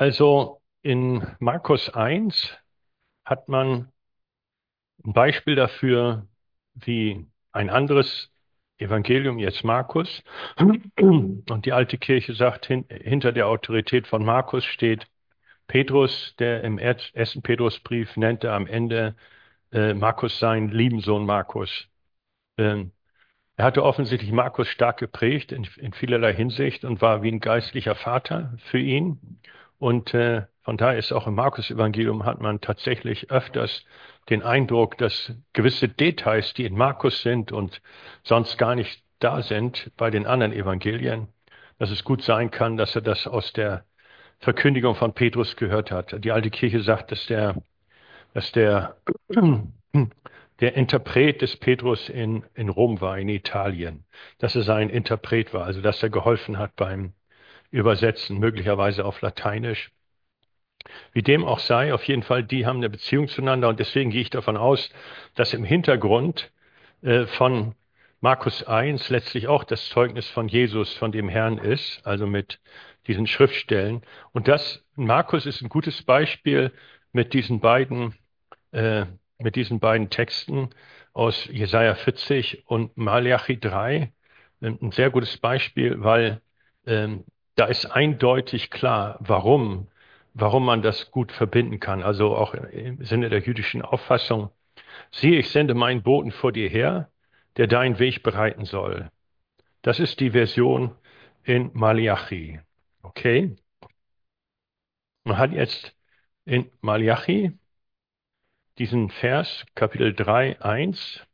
Also in Markus 1 hat man ein Beispiel dafür, wie ein anderes Evangelium, jetzt Markus, und die alte Kirche sagt, hinter der Autorität von Markus steht Petrus, der im ersten Petrusbrief nennt er am Ende Markus seinen lieben Sohn Markus. Ähm, Er hatte offensichtlich Markus stark geprägt in vielerlei Hinsicht und war wie ein geistlicher Vater für ihn. Und von daher ist auch im Markus-Evangelium hat man tatsächlich öfters den Eindruck, dass gewisse Details, die in Markus sind und sonst gar nicht da sind bei den anderen Evangelien, dass es gut sein kann, dass er das aus der Verkündigung von Petrus gehört hat. Die alte Kirche sagt, dass der Interpret des Petrus in Rom war, in Italien, dass er sein Interpret war, also dass er geholfen hat beim Übersetzen, möglicherweise auf Lateinisch. Wie dem auch sei, auf jeden Fall, die haben eine Beziehung zueinander und deswegen gehe ich davon aus, dass im Hintergrund von Markus 1 letztlich auch das Zeugnis von Jesus, von dem Herrn ist, also mit diesen Schriftstellen. Und das, Markus ist ein gutes Beispiel mit äh, mit diesen beiden Texten aus Jesaja 40 und Malachi 3 ein sehr gutes Beispiel, weil da ist eindeutig klar, warum man das gut verbinden kann. Also auch im Sinne der jüdischen Auffassung. Siehe, ich sende meinen Boten vor dir her, der deinen Weg bereiten soll. Das ist die Version in Malachi. Okay? Man hat jetzt in Malachi diesen Vers, Kapitel 3, 1.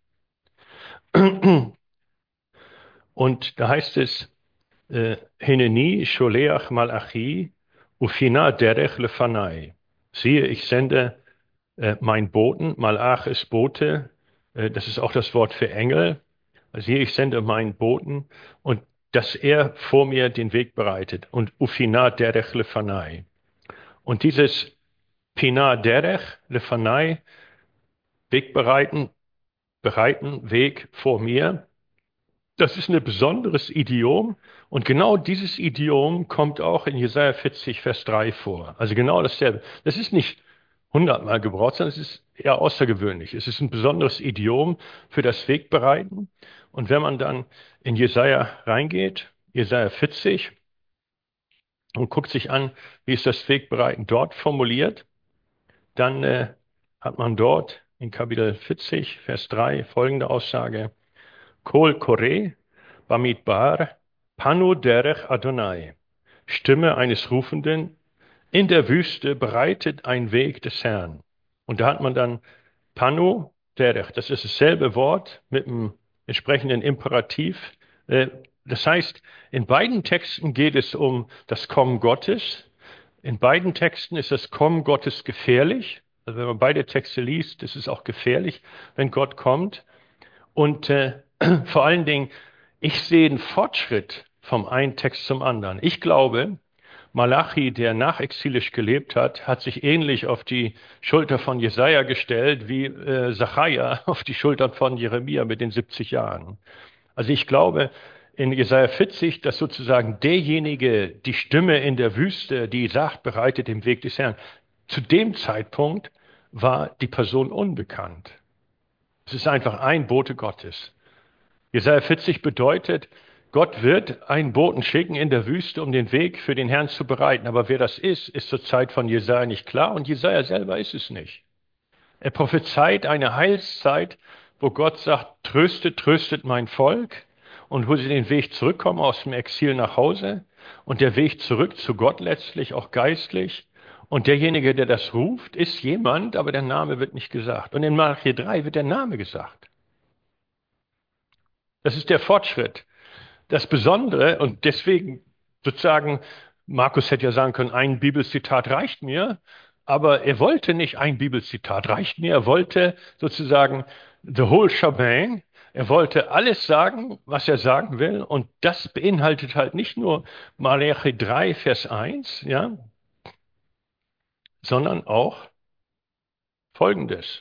Und da heißt es, Hineni sholeach malachi ufina derech lefanai. Siehe, ich sende meinen Boten, Malach ist Bote, das ist auch das Wort für Engel. Siehe, ich sende meinen Boten und dass er vor mir den Weg bereitet. Und ufina derech lefanai. Und dieses Pina derech lefanai, Weg bereiten, Weg vor mir, das ist ein besonderes Idiom und genau dieses Idiom kommt auch in Jesaja 40, Vers 3 vor. Also genau dasselbe. Das ist nicht hundertmal gebraucht, sondern es ist eher außergewöhnlich. Es ist ein besonderes Idiom für das Wegbereiten. Und wenn man dann in Jesaja reingeht, Jesaja 40, und guckt sich an, wie ist das Wegbereiten dort formuliert, dann hat man dort in Kapitel 40, Vers 3 folgende Aussage. Kol Kore Bamidbar Panu Derech Adonai. Stimme eines Rufenden in der Wüste bereitet ein Weg des Herrn. Und da hat man dann Panu Derech. Das ist dasselbe Wort mit dem entsprechenden Imperativ. Äh, Das heißt, in beiden Texten geht es um das Kommen Gottes. In beiden Texten ist das Kommen Gottes gefährlich. Also wenn man beide Texte liest, ist es auch gefährlich, wenn Gott kommt. Und vor allen Dingen, ich sehe einen Fortschritt vom einen Text zum anderen. Ich glaube, Malachi, der nachexilisch gelebt hat, hat sich ähnlich auf die Schulter von Jesaja gestellt, wie Sacharja auf die Schultern von Jeremia mit den 70 Jahren. Also ich glaube, in Jesaja 40, dass sozusagen derjenige, die Stimme in der Wüste, die sagt, bereitet den Weg des Herrn, zu dem Zeitpunkt war die Person unbekannt. Es ist einfach ein Bote Gottes. Jesaja 40 bedeutet, Gott wird einen Boten schicken in der Wüste, um den Weg für den Herrn zu bereiten. Aber wer das ist zur Zeit von Jesaja nicht klar und Jesaja selber ist es nicht. Er prophezeit eine Heilszeit, wo Gott sagt, tröstet, tröstet mein Volk und wo sie den Weg zurückkommen aus dem Exil nach Hause und der Weg zurück zu Gott letztlich, auch geistlich. Und derjenige, der das ruft, ist jemand, aber der Name wird nicht gesagt. Und in Malachi 3 wird der Name gesagt. Das ist der Fortschritt. Das Besondere, und deswegen sozusagen, Markus hätte ja sagen können, ein Bibelzitat reicht mir, aber er wollte nicht ein Bibelzitat reicht mir, er wollte sozusagen the whole shebang, er wollte alles sagen, was er sagen will, und das beinhaltet halt nicht nur Malachi 3, Vers 1, ja, sondern auch Folgendes.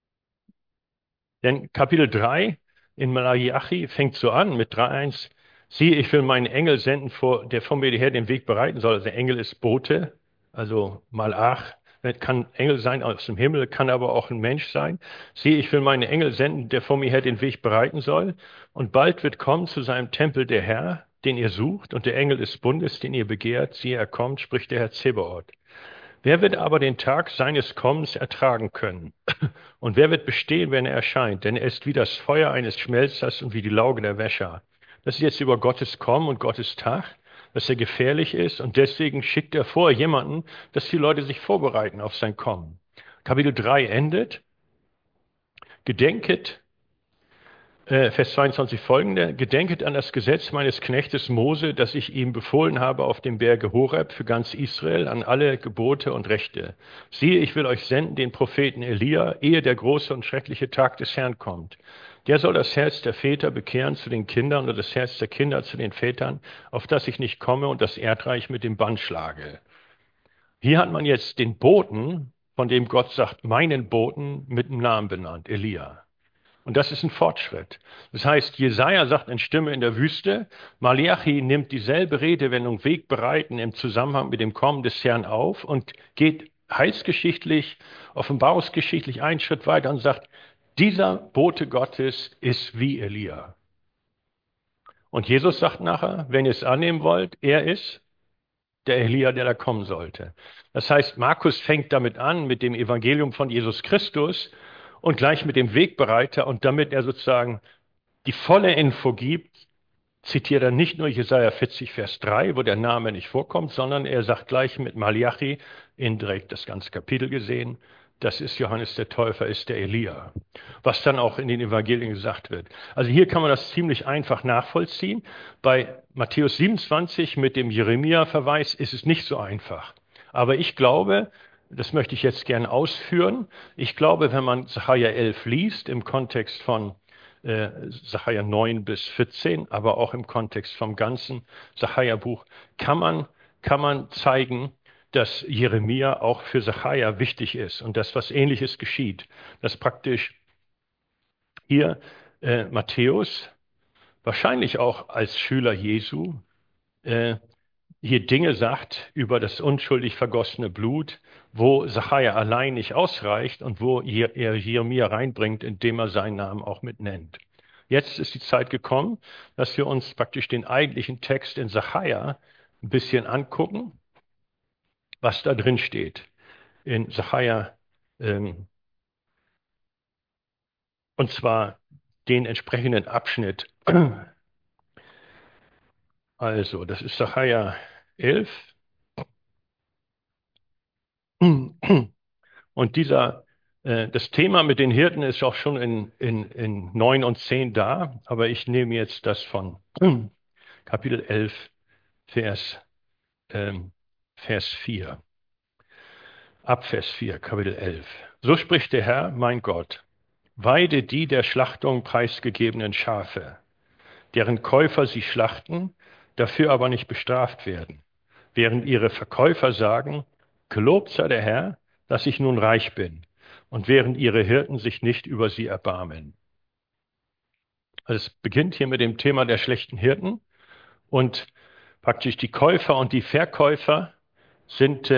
Denn Kapitel 3 in Malachi fängt so an mit 3,1. Siehe, ich will meinen Engel senden, der vor mir her den Weg bereiten soll. Also der Engel ist Bote, also Malach. Kann Engel sein aus dem Himmel, kann aber auch ein Mensch sein. Siehe, ich will meinen Engel senden, der vor mir her den Weg bereiten soll. Und bald wird kommen zu seinem Tempel der Herr, den ihr sucht, und der Engel des Bundes, den ihr begehrt. Siehe, er kommt, spricht der Herr Zebaoth. Wer wird aber den Tag seines Kommens ertragen können? Und wer wird bestehen, wenn er erscheint? Denn er ist wie das Feuer eines Schmelzers und wie die Lauge der Wäscher. Das ist jetzt über Gottes Kommen und Gottes Tag, dass er gefährlich ist. Und deswegen schickt er vor jemanden, dass die Leute sich vorbereiten auf sein Kommen. Kapitel 3 endet. Gedenket Vers 22 folgende, gedenket an das Gesetz meines Knechtes Mose, das ich ihm befohlen habe auf dem Berge Horeb für ganz Israel, an alle Gebote und Rechte. Siehe, ich will euch senden den Propheten Elia, ehe der große und schreckliche Tag des Herrn kommt. Der soll das Herz der Väter bekehren zu den Kindern und das Herz der Kinder zu den Vätern, auf das ich nicht komme und das Erdreich mit dem Bann schlage. Hier hat man jetzt den Boten, von dem Gott sagt, meinen Boten mit dem Namen benannt, Elia. Und das ist ein Fortschritt. Das heißt, Jesaja sagt in Stimme in der Wüste, Malachi nimmt dieselbe Redewendung Weg bereiten im Zusammenhang mit dem Kommen des Herrn auf und geht heilsgeschichtlich, offenbarungsgeschichtlich einen Schritt weiter und sagt, dieser Bote Gottes ist wie Elia. Und Jesus sagt nachher, wenn ihr es annehmen wollt, er ist der Elia, der da kommen sollte. Das heißt, Markus fängt damit an, mit dem Evangelium von Jesus Christus und gleich mit dem Wegbereiter. Und damit er sozusagen die volle Info gibt, zitiert er nicht nur Jesaja 40, Vers 3, wo der Name nicht vorkommt, sondern er sagt gleich mit Malachi, indirekt das ganze Kapitel gesehen, das ist Johannes der Täufer, ist der Elia. Was dann auch in den Evangelien gesagt wird. Also hier kann man das ziemlich einfach nachvollziehen. Bei Matthäus 27 mit dem Jeremia-Verweis ist es nicht so einfach. Aber ich glaube, das möchte ich jetzt gerne ausführen, ich glaube, wenn man Sacharja 11 liest, im Kontext von Sacharja 9 bis 14, aber auch im Kontext vom ganzen Sacharja-Buch, kann man zeigen, dass Jeremia auch für Sacharja wichtig ist und dass was Ähnliches geschieht. Dass praktisch hier Matthäus, wahrscheinlich auch als Schüler Jesu, hier Dinge sagt über das unschuldig vergossene Blut, wo Sacharja allein nicht ausreicht und wo er Jeremia reinbringt, indem er seinen Namen auch mit nennt. Jetzt ist die Zeit gekommen, dass wir uns praktisch den eigentlichen Text in Sacharja ein bisschen angucken, was da drin steht. In Sacharja, und zwar den entsprechenden Abschnitt. Also, das ist Sacharja 11. Und das Thema mit den Hirten ist auch schon in 9 und 10 da, aber ich nehme jetzt das von Kapitel 11, Vers 4. Ab Vers 4, Kapitel 11. So spricht der Herr, mein Gott, weide die der Schlachtung preisgegebenen Schafe, deren Käufer sie schlachten, dafür aber nicht bestraft werden, während ihre Verkäufer sagen, gelobt sei der Herr, dass ich nun reich bin, und während ihre Hirten sich nicht über sie erbarmen. Also es beginnt hier mit dem Thema der schlechten Hirten und praktisch die Käufer und die Verkäufer sind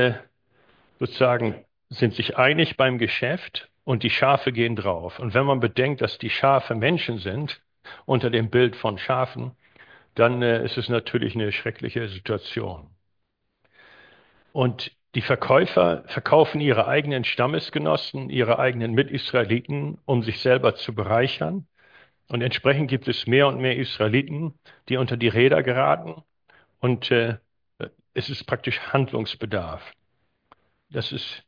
sind sich einig beim Geschäft und die Schafe gehen drauf. Und wenn man bedenkt, dass die Schafe Menschen sind, unter dem Bild von Schafen, dann ist es natürlich eine schreckliche Situation. Und die Verkäufer verkaufen ihre eigenen Stammesgenossen, ihre eigenen Mitisraeliten, um sich selber zu bereichern. Und entsprechend gibt es mehr und mehr Israeliten, die unter die Räder geraten. Und es ist praktisch Handlungsbedarf. Das ist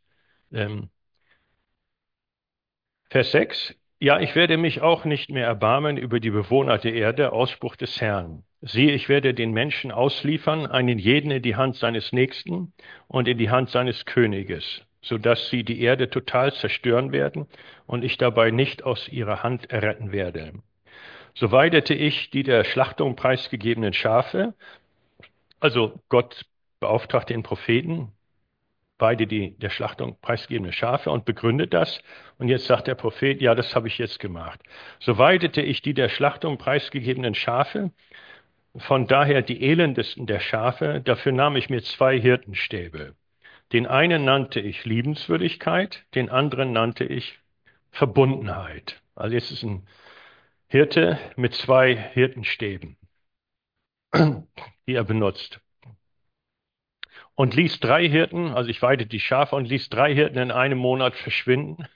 Vers 6. Ja, ich werde mich auch nicht mehr erbarmen über die Bewohner der Erde, Ausspruch des Herrn. Siehe, ich werde den Menschen ausliefern, einen jeden in die Hand seines Nächsten und in die Hand seines Königes, sodass sie die Erde total zerstören werden und ich dabei nicht aus ihrer Hand erretten werde. So weidete ich die der Schlachtung preisgegebenen Schafe, also Gott beauftragt den Propheten, weide die der Schlachtung preisgegebene Schafe und begründet das. Und jetzt sagt der Prophet, ja, das habe ich jetzt gemacht. So weidete ich die der Schlachtung preisgegebenen Schafe von daher die elendesten der Schafe, dafür nahm ich mir 2 Hirtenstäbe. Den einen nannte ich Liebenswürdigkeit, den anderen nannte ich Verbundenheit. Also jetzt ist ein Hirte mit 2 Hirtenstäben, die er benutzt. Und ließ 3 Hirten, also ich weidete die Schafe und ließ 3 Hirten in einem Monat verschwinden,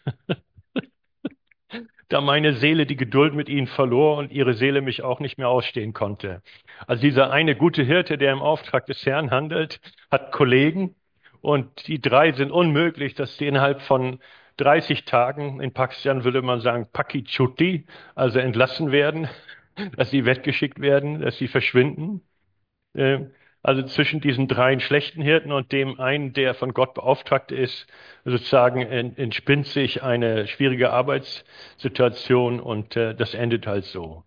da meine Seele die Geduld mit ihnen verlor und ihre Seele mich auch nicht mehr ausstehen konnte. Also dieser eine gute Hirte, der im Auftrag des Herrn handelt, hat Kollegen und die 3 sind unmöglich, dass sie innerhalb von 30 Tagen, in Pakistan würde man sagen Paki Chutti, also entlassen werden, dass sie weggeschickt werden, dass sie verschwinden. Äh, Also zwischen diesen 3 schlechten Hirten und dem einen, der von Gott beauftragt ist, sozusagen entspinnt sich eine schwierige Arbeitssituation und das endet halt so.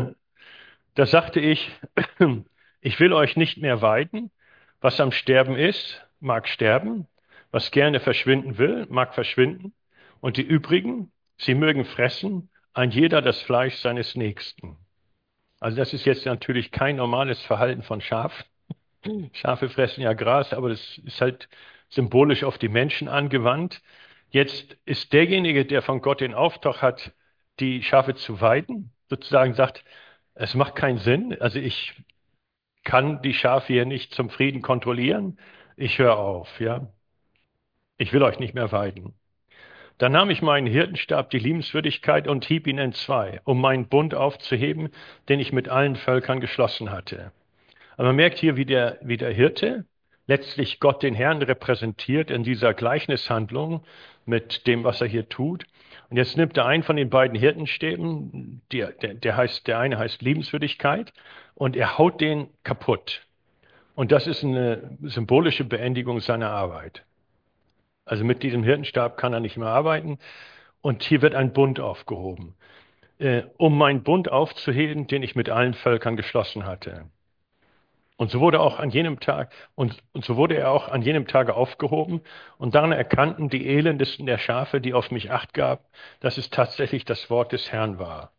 Da sagte ich, ich will euch nicht mehr weiden. Was am Sterben ist, mag sterben. Was gerne verschwinden will, mag verschwinden. Und die übrigen, sie mögen fressen, ein jeder das Fleisch seines Nächsten. Also das ist jetzt natürlich kein normales Verhalten von Schafen. Schafe fressen ja Gras, aber das ist halt symbolisch auf die Menschen angewandt. Jetzt ist derjenige, der von Gott den Auftrag hat, die Schafe zu weiden, sozusagen sagt, es macht keinen Sinn. Also ich kann die Schafe hier nicht zum Frieden kontrollieren. Ich höre auf, ja. Ich will euch nicht mehr weiden. Dann nahm ich meinen Hirtenstab, die Liebenswürdigkeit, und hieb ihn in 2, um meinen Bund aufzuheben, den ich mit allen Völkern geschlossen hatte. Aber man merkt hier, wie der Hirte letztlich Gott, den Herrn, repräsentiert in dieser Gleichnishandlung mit dem, was er hier tut. Und jetzt nimmt er einen von den beiden Hirtenstäben, der eine heißt Liebenswürdigkeit, und er haut den kaputt. Und das ist eine symbolische Beendigung seiner Arbeit. Also mit diesem Hirtenstab kann er nicht mehr arbeiten. Und hier wird ein Bund aufgehoben, um meinen Bund aufzuheben, den ich mit allen Völkern geschlossen hatte. Und so wurde auch an jenem Tag, und so wurde er auch an jenem Tage aufgehoben. Und daran erkannten die Elendesten der Schafe, die auf mich Acht gaben, dass es tatsächlich das Wort des Herrn war.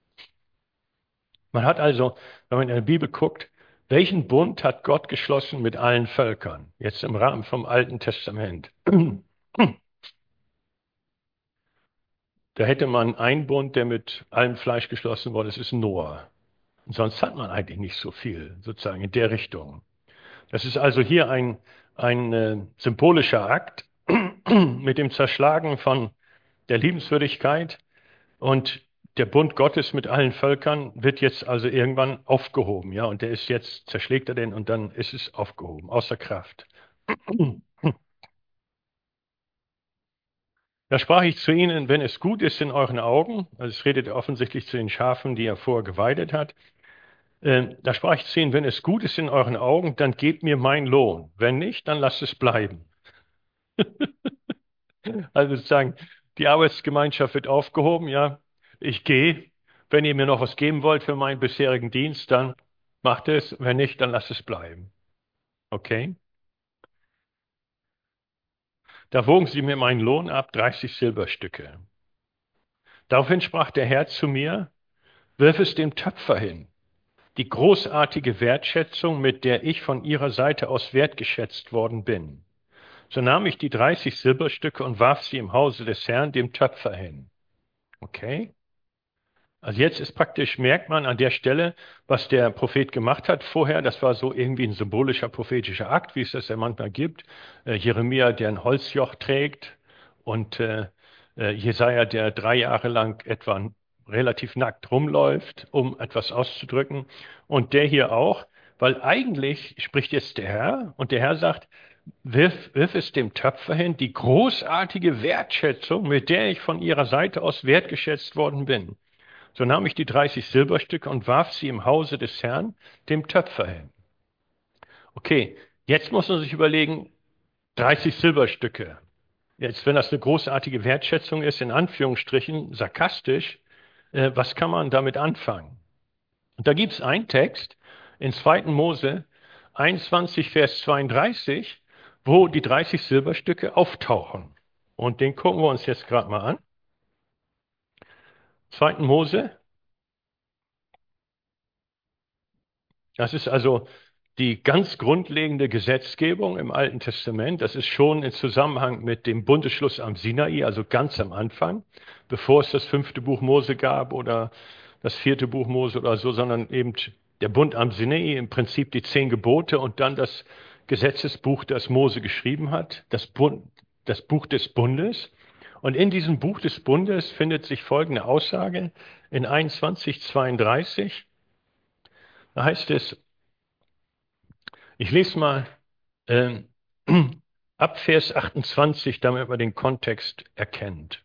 Man hat also, wenn man in der Bibel guckt, welchen Bund hat Gott geschlossen mit allen Völkern? Jetzt im Rahmen vom Alten Testament. Da hätte man einen Bund, der mit allem Fleisch geschlossen wurde, das ist Noah. Und sonst hat man eigentlich nicht so viel, sozusagen in der Richtung. Das ist also hier ein symbolischer Akt mit dem Zerschlagen von der Liebenswürdigkeit, und der Bund Gottes mit allen Völkern wird jetzt also irgendwann aufgehoben, ja, und der ist jetzt, zerschlägt er den und dann ist es aufgehoben, außer Kraft. Da sprach ich zu ihnen, wenn es gut ist in euren Augen, also es redet offensichtlich zu den Schafen, die er vorher geweidet hat, da sprach ich zu ihnen, wenn es gut ist in euren Augen, dann gebt mir meinen Lohn. Wenn nicht, dann lasst es bleiben. Also sozusagen, die Arbeitsgemeinschaft wird aufgehoben, ja. Ich gehe. Wenn ihr mir noch was geben wollt für meinen bisherigen Dienst, dann macht es. Wenn nicht, dann lasst es bleiben. Okay? Da wogen sie mir meinen Lohn ab, 30 Silberstücke. Daraufhin sprach der Herr zu mir, wirf es dem Töpfer hin. Die großartige Wertschätzung, mit der ich von ihrer Seite aus wertgeschätzt worden bin. So nahm ich die 30 Silberstücke und warf sie im Hause des Herrn dem Töpfer hin. Okay? Also jetzt ist praktisch, merkt man an der Stelle, was der Prophet gemacht hat vorher. Das war so irgendwie ein symbolischer prophetischer Akt, wie es das ja manchmal gibt. Jeremia, der ein Holzjoch trägt, und Jesaja, der 3 Jahre lang etwa relativ nackt rumläuft, um etwas auszudrücken. Und der hier auch, weil eigentlich spricht jetzt der Herr, und der Herr sagt, wirf es dem Töpfer hin, die großartige Wertschätzung, mit der ich von ihrer Seite aus wertgeschätzt worden bin. So nahm ich die 30 Silberstücke und warf sie im Hause des Herrn, dem Töpfer hin. Okay, jetzt muss man sich überlegen, 30 Silberstücke. Jetzt, wenn das eine großartige Wertschätzung ist, in Anführungsstrichen, sarkastisch, was kann man damit anfangen? Und da gibt es einen Text in 2. Mose 21, Vers 32, wo die 30 Silberstücke auftauchen. Und den gucken wir uns jetzt gerade mal an. 2. Mose Das ist also die ganz grundlegende Gesetzgebung im Alten Testament. Das ist schon im Zusammenhang mit dem Bundesschluss am Sinai, also ganz am Anfang, bevor es das 5. Buch Mose gab oder das 4. Buch Mose oder so, sondern eben der Bund am Sinai, im Prinzip die 10 Gebote und dann das Gesetzesbuch, das Mose geschrieben hat, das Buch des Bundes. Und in diesem Buch des Bundes findet sich folgende Aussage in 21:32. Da heißt es, ich lese mal ähm, ab Vers 28, damit man den Kontext erkennt.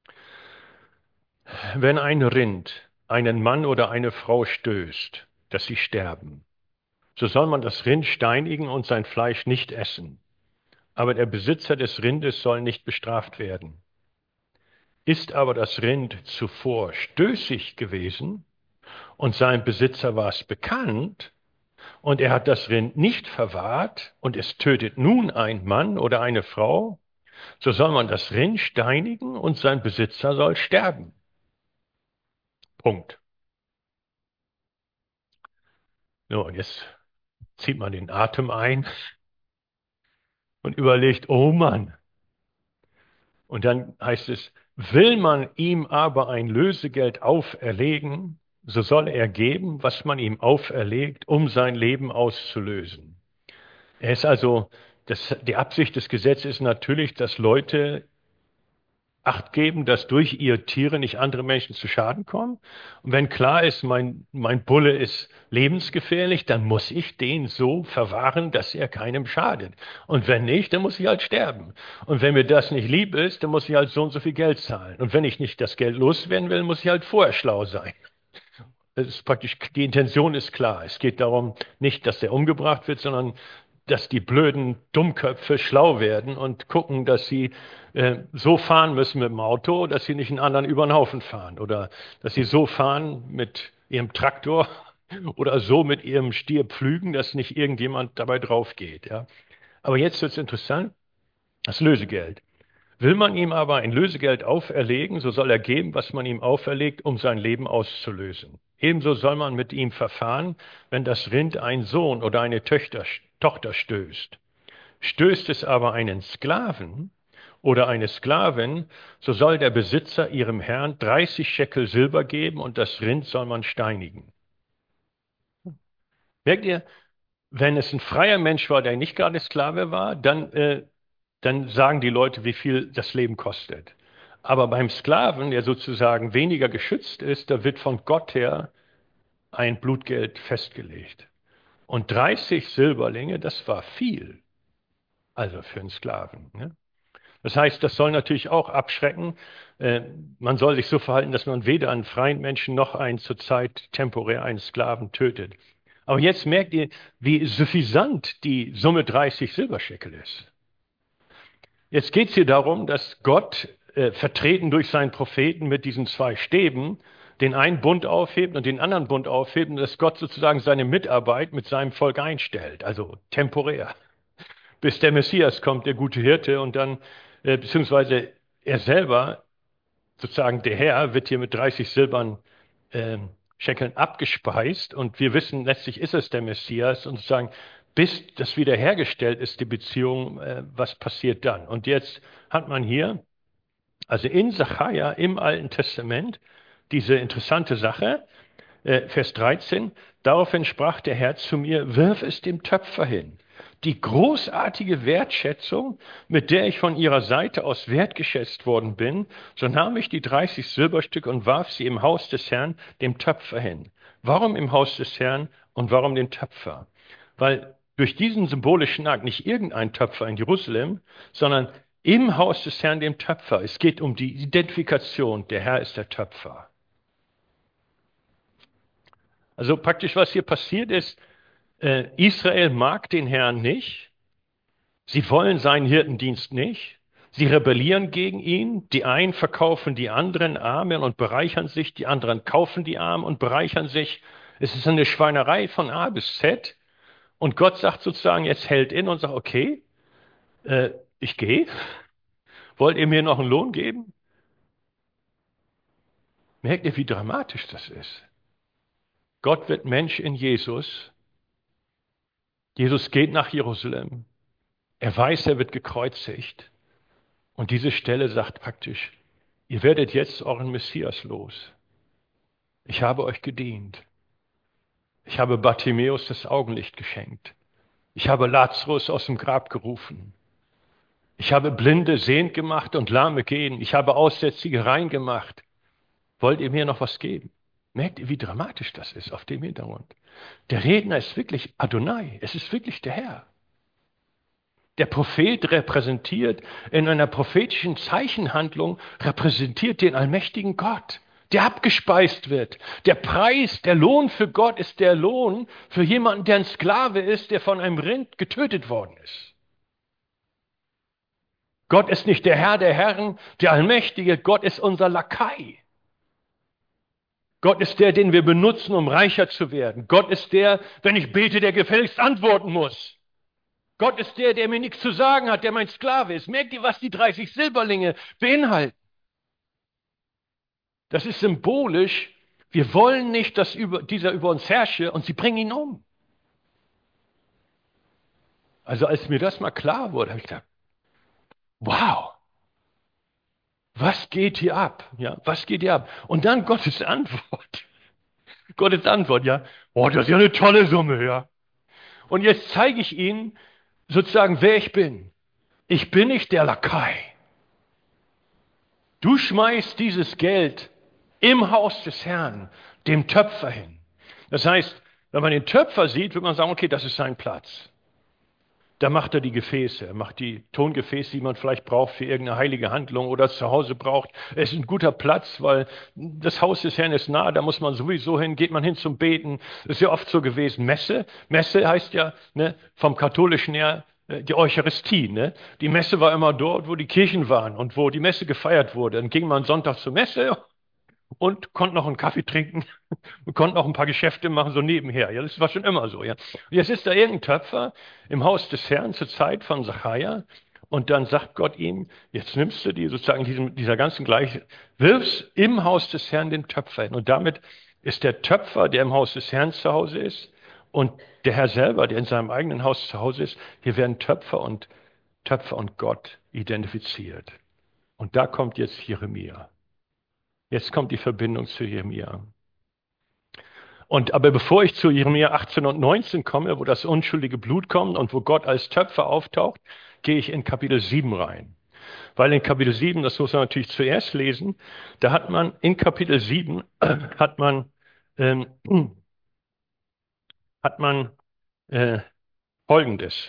Wenn ein Rind einen Mann oder eine Frau stößt, dass sie sterben, so soll man das Rind steinigen und sein Fleisch nicht essen. Aber der Besitzer des Rindes soll nicht bestraft werden. Ist aber das Rind zuvor stößig gewesen und seinem Besitzer war es bekannt, und er hat das Rind nicht verwahrt und es tötet nun ein Mann oder eine Frau, so soll man das Rind steinigen und sein Besitzer soll sterben. Punkt. So, und jetzt zieht man den Atem ein und überlegt, oh Mann. Und dann heißt es, will man ihm aber ein Lösegeld auferlegen, so soll er geben, was man ihm auferlegt, um sein Leben auszulösen. Er ist also, die Absicht des Gesetzes ist natürlich, dass Leute Acht geben, dass durch ihre Tiere nicht andere Menschen zu Schaden kommen. Und wenn klar ist, mein Bulle ist lebensgefährlich, dann muss ich den so verwahren, dass er keinem schadet. Und wenn nicht, dann muss ich halt sterben. Und wenn mir das nicht lieb ist, dann muss ich halt so und so viel Geld zahlen. Und wenn ich nicht das Geld loswerden will, muss ich halt vorher schlau sein. Das ist praktisch, die Intention ist klar. Es geht darum, nicht, dass der umgebracht wird, sondern dass die blöden Dummköpfe schlau werden und gucken, dass sie so fahren müssen mit dem Auto, dass sie nicht einen anderen über den Haufen fahren. Oder dass sie so fahren mit ihrem Traktor oder so mit ihrem Stier pflügen, dass nicht irgendjemand dabei drauf geht. Ja. Aber jetzt wird es interessant, das Lösegeld. Will man ihm aber ein Lösegeld auferlegen, so soll er geben, was man ihm auferlegt, um sein Leben auszulösen. Ebenso soll man mit ihm verfahren, wenn das Rind einen Sohn oder eine Tochter stößt. Stößt es aber einen Sklaven oder eine Sklavin, so soll der Besitzer ihrem Herrn 30 Schekel Silber geben und das Rind soll man steinigen. Merkt ihr, wenn es ein freier Mensch war, der nicht gerade Sklave war, dann sagen die Leute, wie viel das Leben kostet. Aber beim Sklaven, der sozusagen weniger geschützt ist, da wird von Gott her ein Blutgeld festgelegt. Und 30 Silberlinge, das war viel, also für einen Sklaven. Ne? Das heißt, das soll natürlich auch abschrecken. Man soll sich so verhalten, dass man weder einen freien Menschen noch einen zurzeit temporär einen Sklaven tötet. Aber jetzt merkt ihr, wie suffisant die Summe 30 Silberscheckel ist. Jetzt geht es hier darum, dass Gott, vertreten durch seinen Propheten mit diesen 2 Stäben, den einen Bund aufhebt und den anderen Bund aufhebt und dass Gott sozusagen seine Mitarbeit mit seinem Volk einstellt, also temporär, bis der Messias kommt, der gute Hirte, und dann, beziehungsweise er selber, sozusagen der Herr, wird hier mit 30 silbernen Scheckeln abgespeist und wir wissen, letztlich ist es der Messias und sozusagen, bis das wiederhergestellt ist, die Beziehung, was passiert dann? Und jetzt hat man hier, also in Sacharja im Alten Testament, diese interessante Sache, Vers 13, daraufhin sprach der Herr zu mir, wirf es dem Töpfer hin. Die großartige Wertschätzung, mit der ich von ihrer Seite aus wertgeschätzt worden bin, so nahm ich die 30 Silberstücke und warf sie im Haus des Herrn dem Töpfer hin. Warum im Haus des Herrn und warum den Töpfer? Weil durch diesen symbolischen Akt nicht irgendein Töpfer in Jerusalem, sondern im Haus des Herrn dem Töpfer. Es geht um die Identifikation, der Herr ist der Töpfer. Also praktisch, was hier passiert ist, Israel mag den Herrn nicht, sie wollen seinen Hirtendienst nicht, sie rebellieren gegen ihn, die einen verkaufen die anderen Armen und bereichern sich, die anderen kaufen die Armen und bereichern sich. Es ist eine Schweinerei von A bis Z und Gott sagt sozusagen, jetzt hält in und sagt, okay, ich gehe, wollt ihr mir noch einen Lohn geben? Merkt ihr, wie dramatisch das ist? Gott wird Mensch in Jesus Jesus geht nach Jerusalem. Er weiß, er wird gekreuzigt. Und diese Stelle sagt praktisch, ihr werdet jetzt euren Messias los. Ich habe euch gedient. Ich habe Bartimäus das Augenlicht geschenkt. Ich habe Lazarus aus dem Grab gerufen. Ich habe Blinde sehend gemacht und Lahme gehen. Ich habe Aussätzige rein gemacht. Wollt ihr mir noch was geben? Merkt ihr, wie dramatisch das ist auf dem Hintergrund? Der Redner ist wirklich Adonai. Es ist wirklich der Herr. Der Prophet repräsentiert in einer prophetischen Zeichenhandlung, repräsentiert den allmächtigen Gott, der abgespeist wird. Der Preis, der Lohn für Gott ist der Lohn für jemanden, der ein Sklave ist, der von einem Rind getötet worden ist. Gott ist nicht der Herr der Herren, der Allmächtige, Gott ist unser Lakai. Gott ist der, den wir benutzen, um reicher zu werden. Gott ist der, wenn ich bete, der gefälligst antworten muss. Gott ist der, der mir nichts zu sagen hat, der mein Sklave ist. Merkt ihr, was die 30 Silberlinge beinhalten? Das ist symbolisch. Wir wollen nicht, dass dieser über uns herrsche und sie bringen ihn um. Also als mir das mal klar wurde, habe ich gedacht, wow, was geht hier ab? Ja, was geht hier ab? Und dann Gottes Antwort. Gottes Antwort, ja. Oh, das ist ja eine tolle Summe, ja. Und jetzt zeige ich Ihnen sozusagen, wer ich bin. Ich bin nicht der Lakai. Du schmeißt dieses Geld im Haus des Herrn dem Töpfer hin. Das heißt, wenn man den Töpfer sieht, wird man sagen, okay, das ist sein Platz. Da macht er die Gefäße, er macht die Tongefäße, die man vielleicht braucht für irgendeine heilige Handlung oder zu Hause braucht. Es ist ein guter Platz, weil das Haus des Herrn ist nah, da muss man sowieso hin, geht man hin zum Beten. Das ist ja oft so gewesen. Messe heißt ja vom Katholischen her die Eucharistie. Ne? Die Messe war immer dort, wo die Kirchen waren und wo die Messe gefeiert wurde. Dann ging man Sonntag zur Messe und konnte noch einen Kaffee trinken und konnte noch ein paar Geschäfte machen, so nebenher. Ja, das war schon immer so. Ja. Und jetzt ist da irgendein Töpfer im Haus des Herrn zur Zeit von Sacharja und dann sagt Gott ihm, jetzt nimmst du die sozusagen dieser ganzen Gleiche, wirfst im Haus des Herrn den Töpfer hin. Und damit ist der Töpfer, der im Haus des Herrn zu Hause ist, und der Herr selber, der in seinem eigenen Haus zu Hause ist, hier werden Töpfer und Gott identifiziert. Und da kommt jetzt Jeremia. Jetzt kommt die Verbindung zu Jeremia. Aber bevor ich zu Jeremia 18 und 19 komme, wo das unschuldige Blut kommt und wo Gott als Töpfer auftaucht, gehe ich in Kapitel 7 rein. Weil in Kapitel 7, das muss man natürlich zuerst lesen, da hat man in Kapitel 7 hat man, ähm, hat man Folgendes.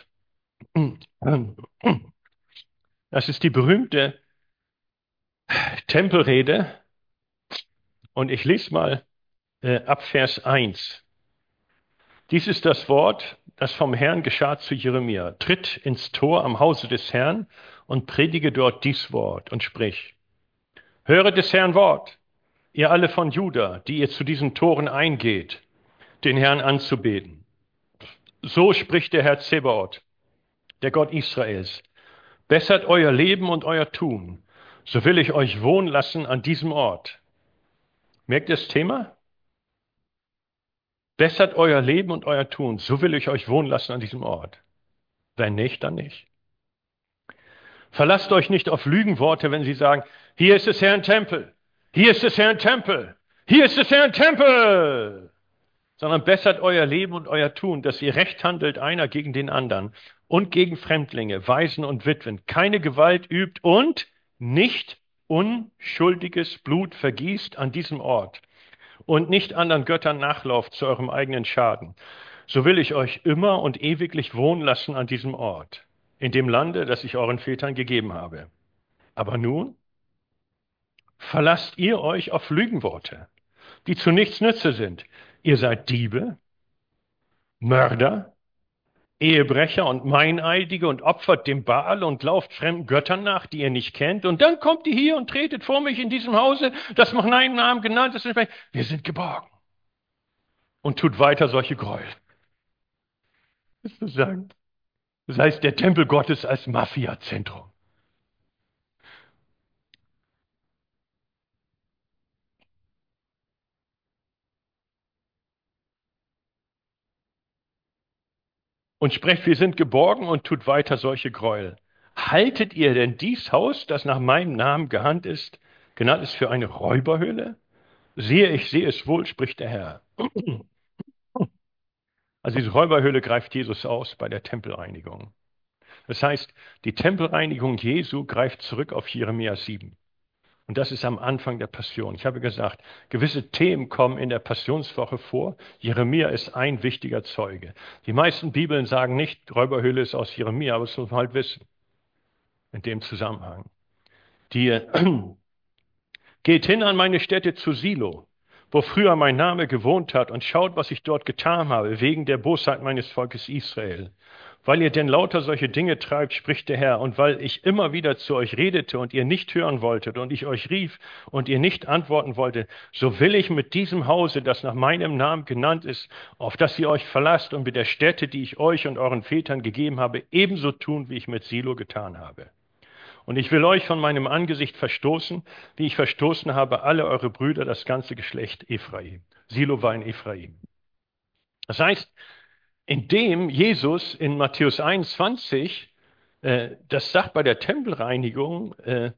Das ist die berühmte Tempelrede und ich lese mal ab Vers 1. Dies ist das Wort, das vom Herrn geschah zu Jeremia. Tritt ins Tor am Hause des Herrn und predige dort dies Wort und sprich. Höre des Herrn Wort, ihr alle von Juda, die ihr zu diesen Toren eingeht, den Herrn anzubeten. So spricht der Herr Zebaoth, der Gott Israels. Bessert euer Leben und euer Tun, so will ich euch wohnen lassen an diesem Ort. Merkt ihr das Thema? Bessert euer Leben und euer Tun, so will ich euch wohnen lassen an diesem Ort. Wenn nicht, dann nicht. Verlasst euch nicht auf Lügenworte, wenn sie sagen, hier ist des Herrn Tempel, hier ist des Herrn Tempel, hier ist des Herrn Tempel. Sondern bessert euer Leben und euer Tun, dass ihr recht handelt einer gegen den anderen und gegen Fremdlinge, Waisen und Witwen, keine Gewalt übt und nicht unschuldiges Blut vergießt an diesem Ort und nicht anderen Göttern nachlauft zu eurem eigenen Schaden. So will ich euch immer und ewiglich wohnen lassen an diesem Ort, in dem Lande, das ich euren Vätern gegeben habe. Aber nun verlasst ihr euch auf Lügenworte, die zu nichts nütze sind. Ihr seid Diebe, Mörder, Ehebrecher und Meineidige und opfert dem Baal und lauft fremden Göttern nach, die ihr nicht kennt. Und dann kommt ihr hier und tretet vor mich in diesem Hause, das nach meinem Namen genannt ist. Wir sind geborgen. Und tut weiter solche Gräuel. Sozusagen. Das heißt, der Tempel Gottes als Mafia-Zentrum. und sprecht, wir sind geborgen und tut weiter solche Gräuel. Haltet ihr denn dies Haus, das nach meinem Namen genannt ist für eine Räuberhöhle? Siehe, ich sehe es wohl, spricht der Herr. Also diese Räuberhöhle greift Jesus aus bei der Tempelreinigung. Das heißt, die Tempelreinigung Jesu greift zurück auf Jeremia 7. Und das ist am Anfang der Passion. Ich habe gesagt, gewisse Themen kommen in der Passionswoche vor. Jeremia ist ein wichtiger Zeuge. Die meisten Bibeln sagen nicht, Räuberhöhle ist aus Jeremia, aber das muss man halt wissen in dem Zusammenhang. Die geht hin an meine Stätte zu Silo, wo früher mein Name gewohnt hat, und schaut, was ich dort getan habe, wegen der Bosheit meines Volkes Israel. Weil ihr denn lauter solche Dinge treibt, spricht der Herr, und weil ich immer wieder zu euch redete und ihr nicht hören wolltet, und ich euch rief und ihr nicht antworten wolltet, so will ich mit diesem Hause, das nach meinem Namen genannt ist, auf das ihr euch verlasst, und mit der Stätte, die ich euch und euren Vätern gegeben habe, ebenso tun, wie ich mit Silo getan habe. Und ich will euch von meinem Angesicht verstoßen, wie ich verstoßen habe alle eure Brüder, das ganze Geschlecht Ephraim. Silo war in Ephraim. Das heißt, indem Jesus in Matthäus 21 das sagt bei der Tempelreinigung,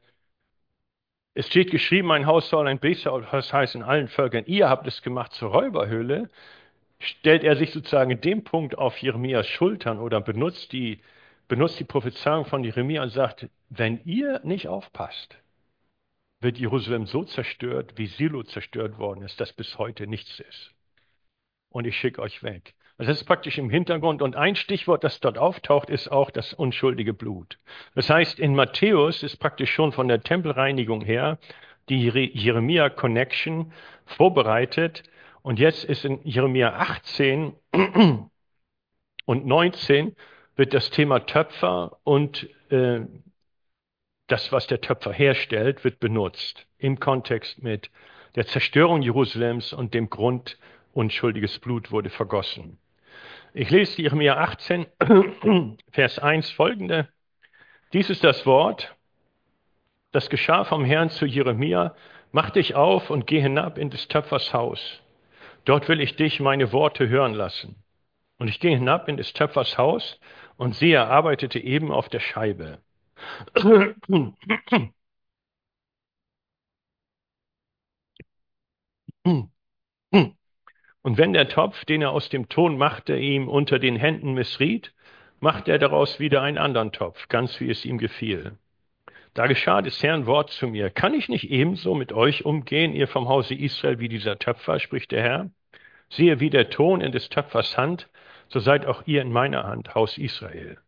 es steht geschrieben, mein Haus soll ein Bethaus heißen in allen Völkern, ihr habt es gemacht zur Räuberhöhle, stellt er sich sozusagen in dem Punkt auf Jeremias Schultern oder benutzt die Prophezeiung von Jeremia und sagt, wenn ihr nicht aufpasst, wird Jerusalem so zerstört, wie Silo zerstört worden ist, dass bis heute nichts ist. Und ich schicke euch weg. Also das ist praktisch im Hintergrund. Und ein Stichwort, das dort auftaucht, ist auch das unschuldige Blut. Das heißt, in Matthäus ist praktisch schon von der Tempelreinigung her die Jeremia-Connection vorbereitet. Und jetzt ist in Jeremia 18 und 19 wird das Thema Töpfer und das, was der Töpfer herstellt, wird benutzt im Kontext mit der Zerstörung Jerusalems und dem Grund, unschuldiges Blut wurde vergossen. Ich lese Jeremia 18, Vers 1 folgende. Dies ist das Wort, das geschah vom Herrn zu Jeremia. Mach dich auf und geh hinab in des Töpfers Haus. Dort will ich dich meine Worte hören lassen. Und ich ging hinab in des Töpfers Haus, und siehe, er arbeitete eben auf der Scheibe. Und wenn der Topf, den er aus dem Ton machte, ihm unter den Händen missriet, machte er daraus wieder einen anderen Topf, ganz wie es ihm gefiel. Da geschah des Herrn Wort zu mir: Kann ich nicht ebenso mit euch umgehen, ihr vom Hause Israel, wie dieser Töpfer, spricht der Herr? Siehe, wie der Ton in des Töpfers Hand, so seid auch ihr in meiner Hand, Haus Israel.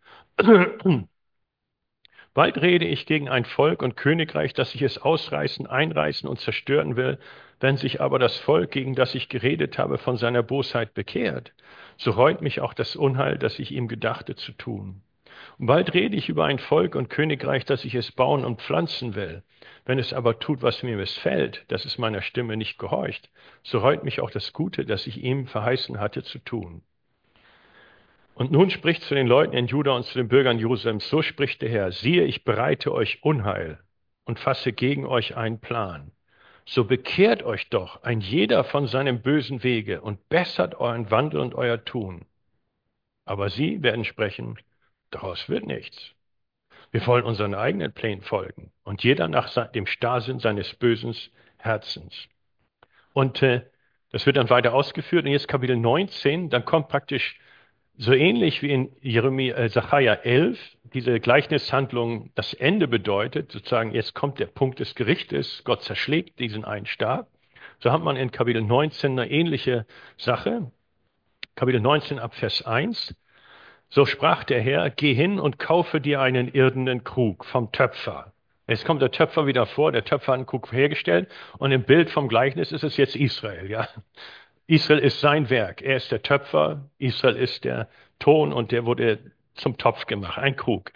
Bald rede ich gegen ein Volk und Königreich, das ich es ausreißen, einreißen und zerstören will. Wenn sich aber das Volk, gegen das ich geredet habe, von seiner Bosheit bekehrt, so reut mich auch das Unheil, das ich ihm gedachte zu tun. Und bald rede ich über ein Volk und Königreich, das ich es bauen und pflanzen will. Wenn es aber tut, was mir missfällt, dass es meiner Stimme nicht gehorcht, so reut mich auch das Gute, das ich ihm verheißen hatte zu tun. Und nun spricht zu den Leuten in Juda und zu den Bürgern Jerusalems: So spricht der Herr: Siehe, ich bereite euch Unheil und fasse gegen euch einen Plan. So bekehrt euch doch ein jeder von seinem bösen Wege und bessert euren Wandel und euer Tun. Aber sie werden sprechen: Daraus wird nichts. Wir wollen unseren eigenen Plänen folgen und jeder nach dem Starrsinn seines bösen Herzens. Und das wird dann weiter ausgeführt. Und jetzt Kapitel 19, dann kommt praktisch so ähnlich wie in Sacharja 11, diese Gleichnishandlung das Ende bedeutet, sozusagen jetzt kommt der Punkt des Gerichtes, Gott zerschlägt diesen einen Stab. So hat man in Kapitel 19 eine ähnliche Sache. Kapitel 19 ab Vers 1. So sprach der Herr: Geh hin und kaufe dir einen irdenen Krug vom Töpfer. Jetzt kommt der Töpfer wieder vor, der Töpfer hat einen Krug hergestellt, und im Bild vom Gleichnis ist es jetzt Israel, ja. Israel ist sein Werk. Er ist der Töpfer, Israel ist der Ton, und der wurde zum Topf gemacht, ein Krug.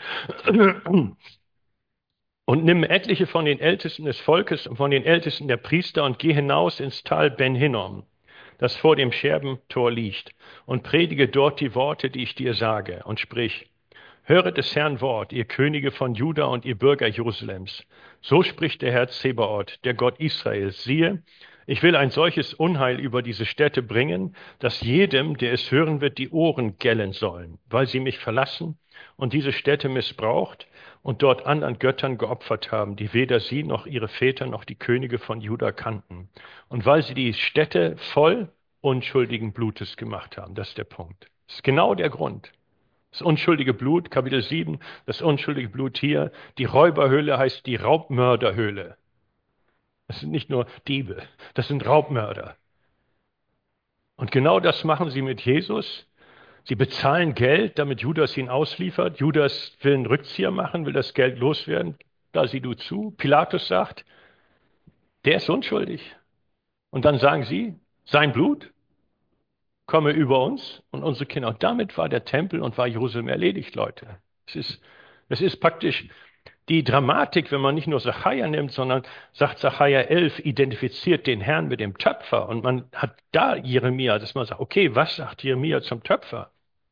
Und nimm etliche von den Ältesten des Volkes und von den Ältesten der Priester und geh hinaus ins Tal Ben Hinnom, das vor dem Scherbentor liegt, und predige dort die Worte, die ich dir sage, und sprich: Höret des Herrn Wort, ihr Könige von Juda und ihr Bürger Jerusalems. So spricht der Herr Zebaoth, der Gott Israels: Siehe, Ich will ein solches Unheil über diese Städte bringen, dass jedem, der es hören wird, die Ohren gellen sollen, weil sie mich verlassen und diese Städte missbraucht und dort anderen Göttern geopfert haben, die weder sie noch ihre Väter noch die Könige von Juda kannten. Und weil sie die Städte voll unschuldigen Blutes gemacht haben. Das ist der Punkt. Das ist genau der Grund. Das unschuldige Blut, Kapitel 7, das unschuldige Blut hier. Die Räuberhöhle heißt die Raubmörderhöhle. Das sind nicht nur Diebe, das sind Raubmörder. Und genau das machen sie mit Jesus. Sie bezahlen Geld, damit Judas ihn ausliefert. Judas will einen Rückzieher machen, will das Geld loswerden. Da sieh du zu. Pilatus sagt, der ist unschuldig. Und dann sagen sie, sein Blut komme über uns und unsere Kinder. Und damit war der Tempel und war Jerusalem erledigt, Leute. Es ist praktisch die Dramatik, wenn man nicht nur Sacharja nimmt, sondern sagt Sacharja 11, identifiziert den Herrn mit dem Töpfer. Und man hat da Jeremia, dass man sagt, okay, was sagt Jeremia zum Töpfer?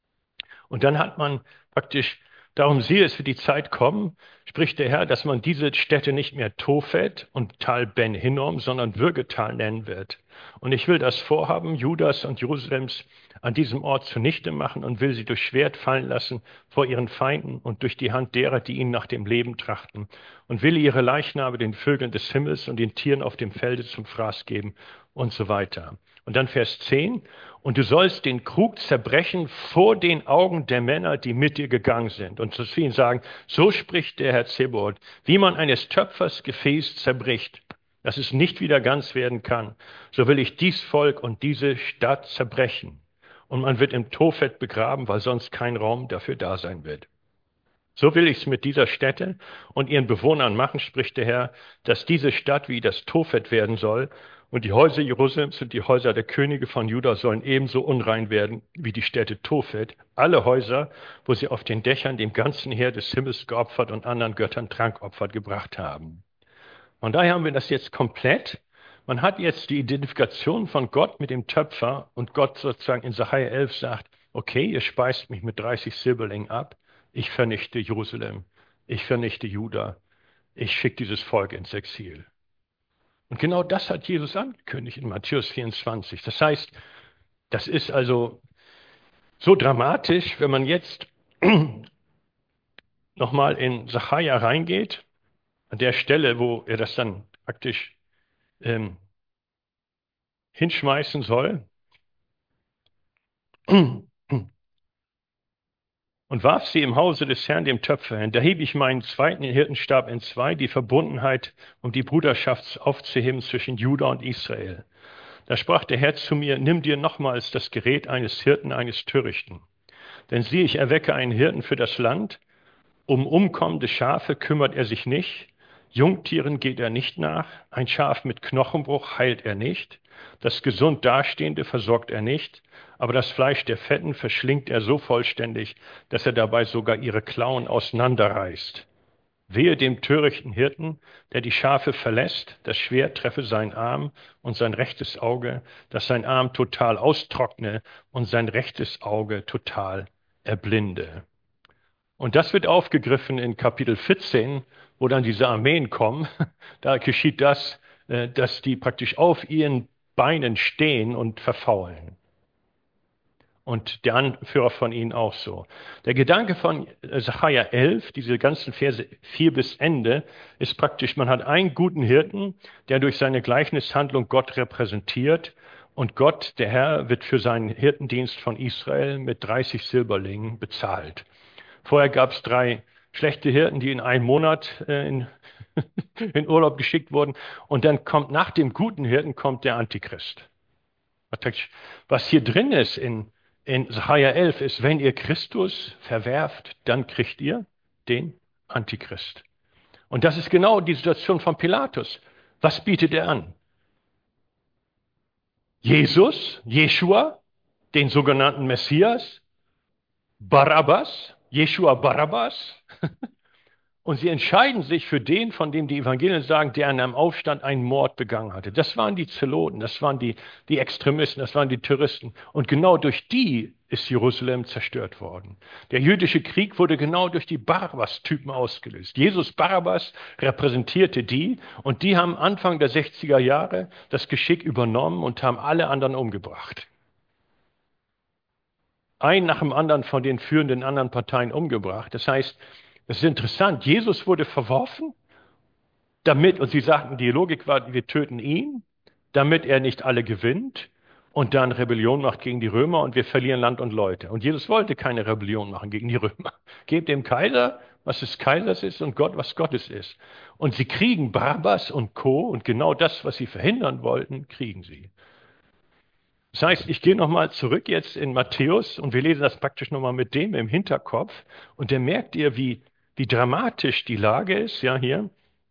Und dann hat man praktisch, darum siehe es für die Zeit kommen, spricht der Herr, dass man diese Städte nicht mehr Tophet und Tal Ben Hinnom, sondern Würgetal nennen wird. Und ich will das Vorhaben Judas und Jerusalems an diesem Ort zunichte machen und will sie durch Schwert fallen lassen vor ihren Feinden und durch die Hand derer, die ihnen nach dem Leben trachten. Und will ihre Leichname den Vögeln des Himmels und den Tieren auf dem Felde zum Fraß geben und so weiter. Und dann Vers 10, und du sollst den Krug zerbrechen vor den Augen der Männer, die mit dir gegangen sind. Und zu ihnen sagen, so spricht der Herr Zebaoth, wie man eines Töpfers Gefäß zerbricht, dass es nicht wieder ganz werden kann, so will ich dies Volk und diese Stadt zerbrechen. Und man wird im Tophet begraben, weil sonst kein Raum dafür da sein wird. So will ich es mit dieser Stätte und ihren Bewohnern machen, spricht der Herr, dass diese Stadt wie das Tophet werden soll und die Häuser Jerusalems und die Häuser der Könige von Juda sollen ebenso unrein werden wie die Städte Tophet. Alle Häuser, wo sie auf den Dächern dem ganzen Heer des Himmels geopfert und anderen Göttern Trankopfer gebracht haben. Und daher haben wir das jetzt komplett. Man hat jetzt die Identifikation von Gott mit dem Töpfer und Gott sozusagen in Sacharja 11 sagt, okay, ihr speist mich mit 30 Silberlingen ab. Ich vernichte Jerusalem, ich vernichte Juda, ich schicke dieses Volk ins Exil. Und genau das hat Jesus angekündigt in Matthäus 24. Das heißt, das ist also so dramatisch, wenn man jetzt nochmal in Sacharja reingeht, an der Stelle, wo er das dann praktisch hinschmeißen soll. Und warf sie im Hause des Herrn dem Töpfer hin. Da hebe ich meinen zweiten Hirtenstab entzwei, die Verbundenheit, um die Bruderschaft aufzuheben zwischen Juda und Israel. Da sprach der Herr zu mir, nimm dir nochmals das Gerät eines Hirten, eines Törichten. Denn siehe, ich erwecke einen Hirten für das Land, um umkommende Schafe kümmert er sich nicht, Jungtieren geht er nicht nach, ein Schaf mit Knochenbruch heilt er nicht, das gesund Dastehende versorgt er nicht, aber das Fleisch der Fetten verschlingt er so vollständig, dass er dabei sogar ihre Klauen auseinanderreißt. Wehe dem törichten Hirten, der die Schafe verlässt, das Schwert treffe seinen Arm und sein rechtes Auge, dass sein Arm total austrockne und sein rechtes Auge total erblinde. Und das wird aufgegriffen in Kapitel 14, wo dann diese Armeen kommen. Da geschieht das, dass die praktisch auf ihren Beinen stehen und verfaulen. Und der Anführer von ihnen auch so. Der Gedanke von Sacharja 11, diese ganzen Verse 4 bis Ende, ist praktisch, man hat einen guten Hirten, der durch seine Gleichnishandlung Gott repräsentiert. Und Gott, der Herr, wird für seinen Hirtendienst von Israel mit 30 Silberlingen bezahlt. Vorher gab es 3 schlechte Hirten, die in einem Monat in Urlaub geschickt wurden. Und dann kommt nach dem guten Hirten kommt der Antichrist. Was hier drin ist in Sacharja 11 ist, wenn ihr Christus verwerft, dann kriegt ihr den Antichrist. Und das ist genau die Situation von Pilatus. Was bietet er an? Jesus, Jeschua, den sogenannten Messias, Barabbas, Jeschua Barabbas Und sie entscheiden sich für den, von dem die Evangelien sagen, der in einem Aufstand einen Mord begangen hatte. Das waren die Zeloten, das waren die Extremisten, das waren die Terroristen. Und genau durch die ist Jerusalem zerstört worden. Der jüdische Krieg wurde genau durch die Barabbas-Typen ausgelöst. Jesus Barabbas repräsentierte die und die haben Anfang der 60er Jahre das Geschick übernommen und haben alle anderen umgebracht. Ein nach dem anderen von den führenden anderen Parteien umgebracht. Das heißt, es ist interessant, Jesus wurde verworfen, und sie sagten, die Logik war, wir töten ihn, damit er nicht alle gewinnt und dann Rebellion macht gegen die Römer und wir verlieren Land und Leute. Und Jesus wollte keine Rebellion machen gegen die Römer. Gebt dem Kaiser, was des Kaisers ist und Gott, was Gottes ist. Und sie kriegen Barabbas und Co. und genau das, was sie verhindern wollten, kriegen sie. Das heißt, ich gehe nochmal zurück jetzt in Matthäus und wir lesen das praktisch nochmal mit dem im Hinterkopf und dann merkt ihr, wie dramatisch die Lage ist, ja hier.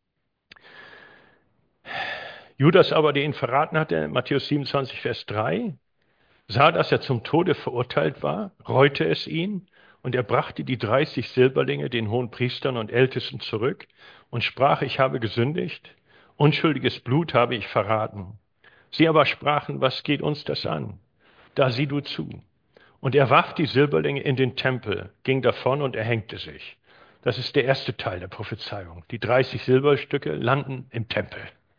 Judas aber, der ihn verraten hatte, Matthäus 27, Vers 3, sah, dass er zum Tode verurteilt war, reute es ihn und er brachte die 30 Silberlinge den Hohenpriestern und Ältesten zurück und sprach, ich habe gesündigt, unschuldiges Blut habe ich verraten. Sie aber sprachen, was geht uns das an? Da sieh du zu. Und er warf die Silberlinge in den Tempel, ging davon und erhängte sich. Das ist der erste Teil der Prophezeiung. Die 30 Silberstücke landen im Tempel.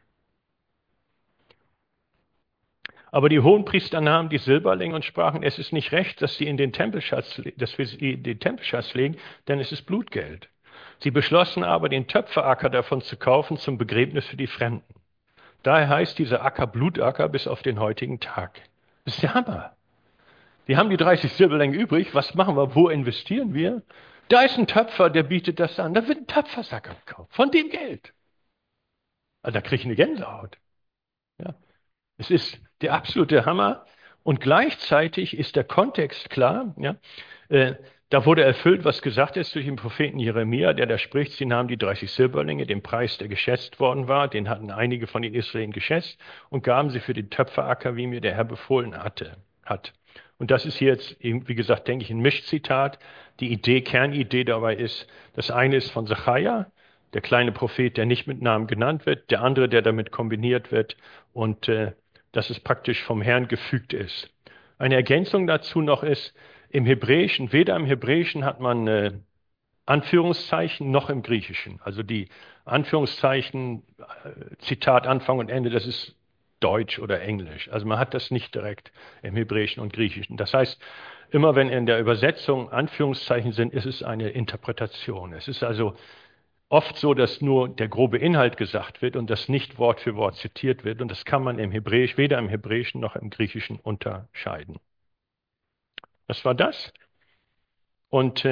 Aber die Hohenpriester nahmen die Silberlinge und sprachen, es ist nicht recht, dass wir sie in den Tempelschatz legen, denn es ist Blutgeld. Sie beschlossen aber, den Töpferacker davon zu kaufen zum Begräbnis für die Fremden. Daher heißt dieser Acker Blutacker bis auf den heutigen Tag. Das ist der Hammer. Wir haben die 30 Silberlinge übrig, was machen wir, wo investieren wir? Da ist ein Töpfer, der bietet das an, da wird ein Töpfersacker gekauft, von dem Geld. Also da kriege ich eine Gänsehaut. Ja. Es ist der absolute Hammer und gleichzeitig ist der Kontext klar. Ja? Da wurde erfüllt, was gesagt ist durch den Propheten Jeremia, der da spricht, sie nahmen die 30 Silberlinge, den Preis, der geschätzt worden war, den hatten einige von den Israeliten geschätzt und gaben sie für den Töpferacker, wie mir der Herr befohlen hat. Und das ist jetzt, wie gesagt, denke ich, ein Mischzitat. Die Kernidee dabei ist, das eine ist von Sacharja, der kleine Prophet, der nicht mit Namen genannt wird, der andere, der damit kombiniert wird und dass es praktisch vom Herrn gefügt ist. Eine Ergänzung dazu noch ist, im Hebräischen, weder im Hebräischen hat man Anführungszeichen noch im Griechischen. Also die Anführungszeichen, Zitat Anfang und Ende, das ist Deutsch oder Englisch. Also man hat das nicht direkt im Hebräischen und Griechischen. Das heißt, immer wenn in der Übersetzung Anführungszeichen sind, ist es eine Interpretation. Es ist also oft so, dass nur der grobe Inhalt gesagt wird und das nicht Wort für Wort zitiert wird. Und das kann man weder im Hebräischen noch im Griechischen unterscheiden. Das war das. Und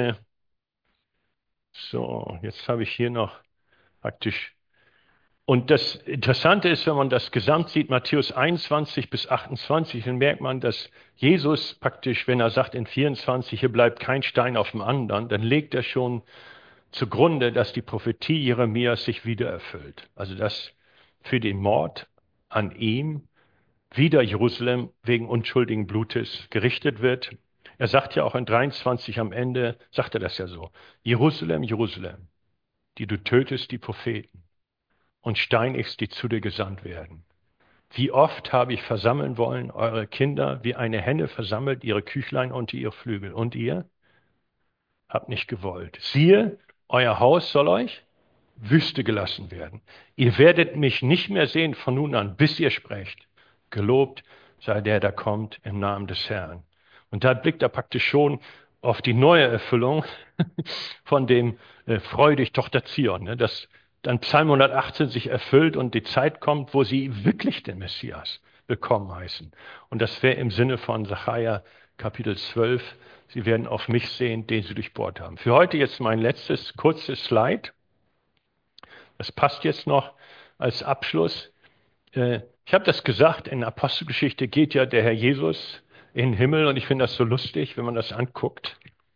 so, jetzt habe ich hier noch praktisch. Und das Interessante ist, wenn man das Gesamt sieht, Matthäus 21 bis 28, dann merkt man, dass Jesus praktisch, wenn er sagt in 24, hier bleibt kein Stein auf dem anderen, dann legt er schon zugrunde, dass die Prophetie Jeremias sich wieder erfüllt. Also dass für den Mord an ihm wieder Jerusalem wegen unschuldigen Blutes gerichtet wird. Er sagt ja auch in 23 am Ende, sagt er das ja so, Jerusalem, Jerusalem, die du tötest die Propheten und steinigst, die zu dir gesandt werden. Wie oft habe ich versammeln wollen, eure Kinder, wie eine Henne versammelt ihre Küchlein unter ihr Flügel. Und ihr habt nicht gewollt. Siehe, euer Haus soll euch Wüste gelassen werden. Ihr werdet mich nicht mehr sehen von nun an, bis ihr sprecht. Gelobt sei der, der kommt im Namen des Herrn. Und da blickt er praktisch schon auf die neue Erfüllung von dem freudig Tochter Zion, ne, dass dann Psalm 118 sich erfüllt und die Zeit kommt, wo sie wirklich den Messias willkommen heißen. Und das wäre im Sinne von Sacharja Kapitel 12. Sie werden auf mich sehen, den sie durchbohrt haben. Für heute jetzt mein letztes kurzes Slide. Das passt jetzt noch als Abschluss. Ich habe das gesagt, in der Apostelgeschichte geht ja der Herr Jesus in den Himmel und ich finde das so lustig, wenn man das anguckt.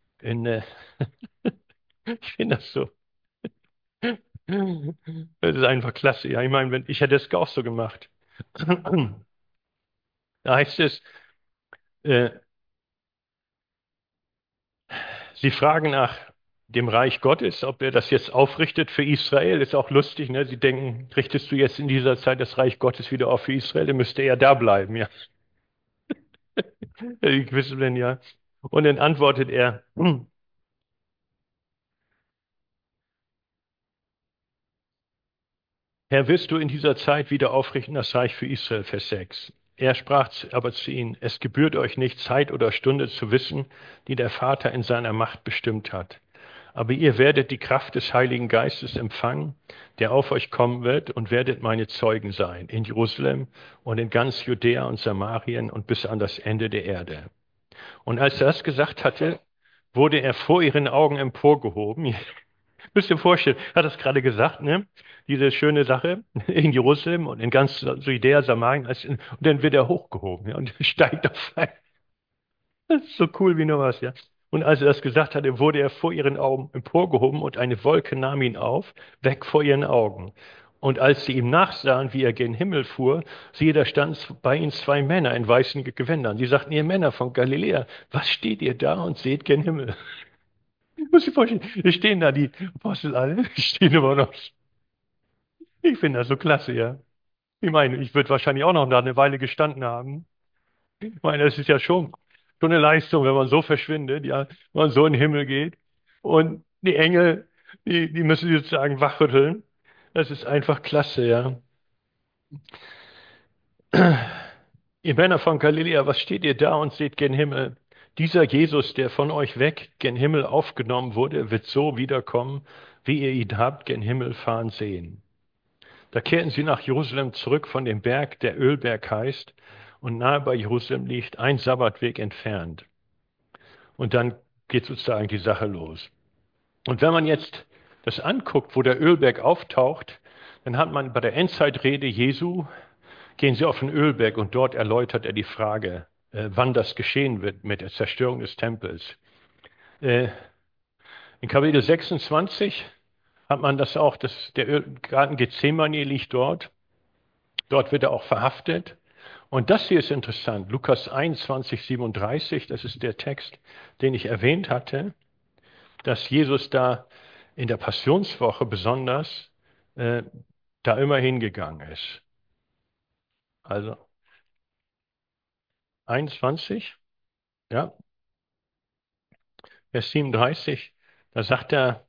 Ich finde das so. Das ist einfach klasse. Ja, ich meine, ich hätte es auch so gemacht. Da heißt es, äh, sie fragen nach dem Reich Gottes, ob er das jetzt aufrichtet für Israel, ist auch lustig, ne? Sie denken, richtest du jetzt in dieser Zeit das Reich Gottes wieder auf für Israel, dann müsste er da bleiben, ja. Ich wüsste denn ja. Und dann antwortet er, Herr, wirst du in dieser Zeit wieder aufrichten das Reich für Israel, Vers 6. Er sprach aber zu ihnen, es gebührt euch nicht, Zeit oder Stunde zu wissen, die der Vater in seiner Macht bestimmt hat. Aber ihr werdet die Kraft des Heiligen Geistes empfangen, der auf euch kommen wird, und werdet meine Zeugen sein in Jerusalem und in ganz Judäa und Samarien und bis an das Ende der Erde. Und als er das gesagt hatte, wurde er vor ihren Augen emporgehoben. Müsst ihr vorstellen, hat das gerade gesagt, ne? Diese schöne Sache in Jerusalem und in ganz Judäa, Samarien, und dann wird er hochgehoben, ja, und steigt auf ein. Das ist so cool wie nur was, ja. Und als er das gesagt hatte, wurde er vor ihren Augen emporgehoben und eine Wolke nahm ihn auf, weg vor ihren Augen. Und als sie ihm nachsahen, wie er gen Himmel fuhr, siehe, da standen bei ihnen zwei Männer in weißen Gewändern. Sie sagten, ihr Männer von Galiläa, was steht ihr da und seht gen Himmel? Muss ich vorstellen, wir stehen da, die Apostel alle, die stehen immer noch. Ich finde das so klasse, ja. Ich meine, ich würde wahrscheinlich auch noch da eine Weile gestanden haben. Ich meine, das ist ja schon eine Leistung, wenn man so verschwindet, ja, wenn man so in den Himmel geht. Und die Engel, die müssen sozusagen wachrütteln. Das ist einfach klasse, ja. Ihr Männer von Galiläa, was steht ihr da und seht gen Himmel? Dieser Jesus, der von euch weg gen Himmel aufgenommen wurde, wird so wiederkommen, wie ihr ihn habt gen Himmel fahren sehen. Da kehrten sie nach Jerusalem zurück von dem Berg, der Ölberg heißt, und nahe bei Jerusalem liegt, ein Sabbatweg entfernt. Und dann geht sozusagen die Sache los. Und wenn man jetzt das anguckt, wo der Ölberg auftaucht, dann hat man bei der Endzeitrede Jesu, gehen Sie auf den Ölberg und dort erläutert er die Frage, wann das geschehen wird mit der Zerstörung des Tempels. Äh, in Kapitel 26 hat man das auch, der Garten Gethsemane liegt dort. Dort wird er auch verhaftet. Und das hier ist interessant. Lukas 21, 37, das ist der Text, den ich erwähnt hatte, dass Jesus da in der Passionswoche besonders äh, da immer hingegangen ist. Also 21, ja, Vers 37, da sagt er,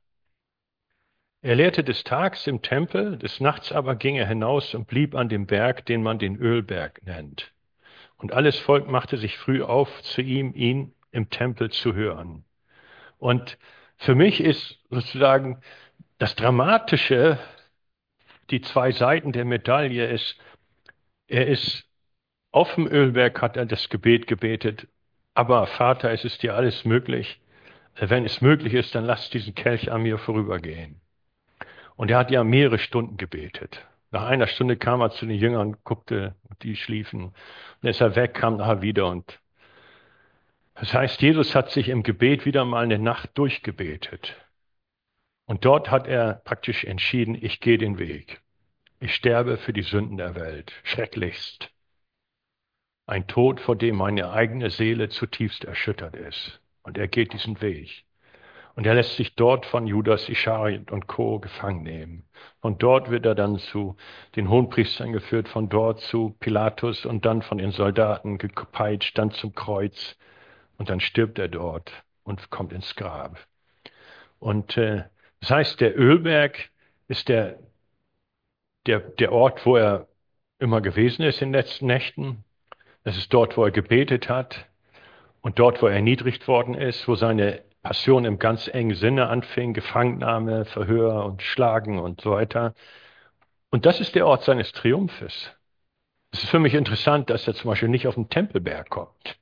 er lehrte des Tags im Tempel, des Nachts aber ging er hinaus und blieb an dem Berg, den man den Ölberg nennt. Und alles Volk machte sich früh auf zu ihm, ihn im Tempel zu hören. Und für mich ist sozusagen das Dramatische, die zwei Seiten der Medaille ist, er ist auf dem Ölberg, hat er das Gebet gebetet, aber Vater, es ist dir alles möglich. Wenn es möglich ist, dann lass diesen Kelch an mir vorübergehen. Und er hat ja mehrere Stunden gebetet. Nach einer Stunde kam er zu den Jüngern, guckte, die schliefen. Dann ist er weg, kam nachher wieder. Und das heißt, Jesus hat sich im Gebet wieder mal eine Nacht durchgebetet. Und dort hat er praktisch entschieden, ich gehe den Weg. Ich sterbe für die Sünden der Welt. Schrecklichst. Ein Tod, vor dem meine eigene Seele zutiefst erschüttert ist. Und er geht diesen Weg. Und er lässt sich dort von Judas Ischariot und Co. gefangen nehmen. Von dort wird er dann zu den Hohenpriestern geführt, von dort zu Pilatus und dann von den Soldaten gepeitscht, dann zum Kreuz. Und dann stirbt er dort und kommt ins Grab. Und das heißt, der Ölberg ist der Ort, wo er immer gewesen ist in den letzten Nächten. Das ist dort, wo er gebetet hat und dort, wo er erniedrigt worden ist, wo seine Passion im ganz engen Sinne anfing, Gefangennahme, Verhör und Schlagen und so weiter. Und das ist der Ort seines Triumphes. Es ist für mich interessant, dass er zum Beispiel nicht auf den Tempelberg kommt.